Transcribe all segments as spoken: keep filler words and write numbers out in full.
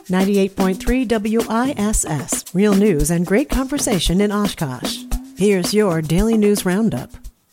ninety-eight point three W I S S, real news and great conversation in Oshkosh. Here's your Daily News Roundup.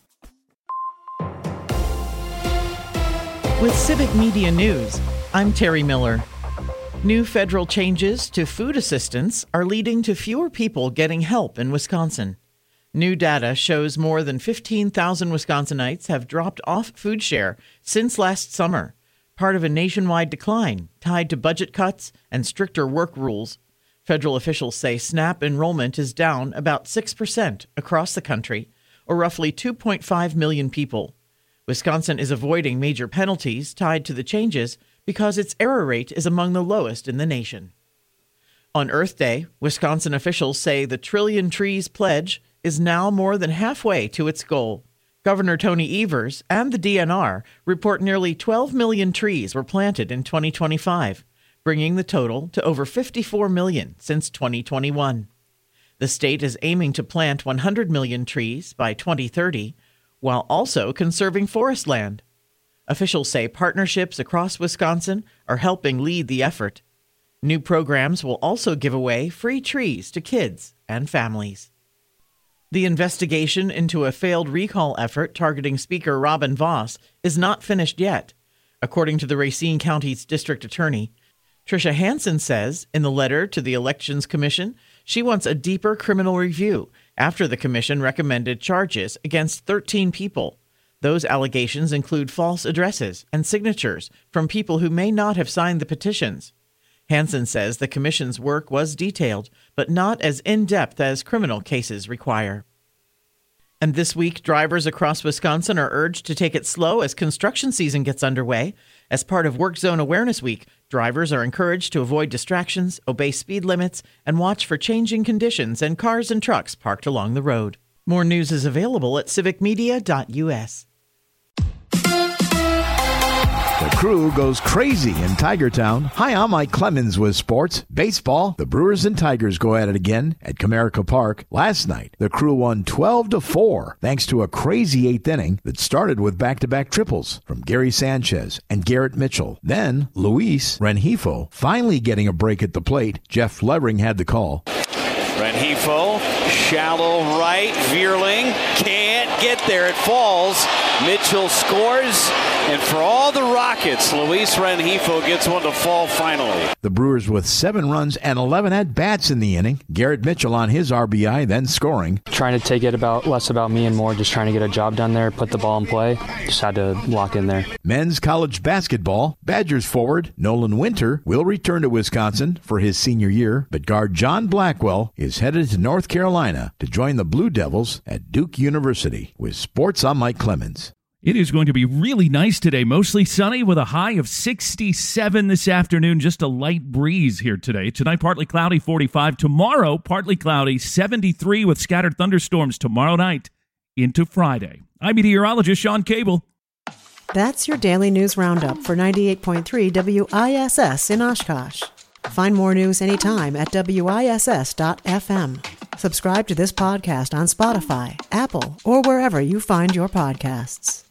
With Civic Media News, I'm Terry Miller. New federal changes to food assistance are leading to fewer people getting help in Wisconsin. New data shows more than fifteen thousand Wisconsinites have dropped off food share since last summer, part of a nationwide decline tied to budget cuts and stricter work rules. Federal officials say SNAP enrollment is down about six percent across the country, or roughly two point five million people. Wisconsin is avoiding major penalties tied to the changes because its error rate is among the lowest in the nation. On Earth Day, Wisconsin officials say the Trillion Trees pledge is now more than halfway to its goal. Governor Tony Evers and the D N R report nearly twelve million trees were planted in twenty twenty-five, bringing the total to over fifty-four million since twenty twenty-one. The state is aiming to plant one hundred million trees by twenty thirty, while also conserving forest land. Officials say partnerships across Wisconsin are helping lead the effort. New programs will also give away free trees to kids and families. The investigation into a failed recall effort targeting Speaker Robin Vos is not finished yet. According to the Racine County's district attorney, Tricia Hansen says in the letter to the Elections Commission she wants a deeper criminal review after the commission recommended charges against thirteen people. Those allegations include false addresses and signatures from people who may not have signed the petitions. Hansen says the commission's work was detailed, but not as in-depth as criminal cases require. And this week, drivers across Wisconsin are urged to take it slow as construction season gets underway. As part of Work Zone Awareness Week, drivers are encouraged to avoid distractions, obey speed limits, and watch for changing conditions and cars and trucks parked along the road. More news is available at civic media dot U S. The Crew goes crazy in Tigertown. Hi, I'm Mike Clemens with sports. Baseball, the Brewers and Tigers go at it again at Comerica Park. Last night, the Crew won twelve to four thanks to a crazy eighth inning that started with back-to-back triples from Gary Sanchez and Garrett Mitchell. Then, Luis Rengifo finally getting a break at the plate. Jeff Levering had the call. Rengifo, shallow right, Vierling can't get there, it falls. Mitchell scores, and for all the Rockets, Luis Rengifo gets one to fall finally. The Brewers with seven runs and eleven at-bats in the inning. Garrett Mitchell on his R B I, then scoring. Trying to take it about less about me and more just trying to get a job done there, put the ball in play. Just had to lock in there. Men's college basketball. Badgers forward Nolan Winter will return to Wisconsin for his senior year, but guard John Blackwell is headed to North Carolina to join the Blue Devils at Duke University. With sports, I'm Mike Clemens. It is going to be really nice today, mostly sunny with a high of sixty-seven this afternoon, just a light breeze here today. Tonight, partly cloudy, forty-five. Tomorrow, partly cloudy, seventy-three with scattered thunderstorms tomorrow night into Friday. I'm meteorologist Sean Cable. That's your Daily News Roundup for ninety-eight point three W I S S in Oshkosh. Find more news anytime at W I S S dot F M. Subscribe to this podcast on Spotify, Apple, or wherever you find your podcasts.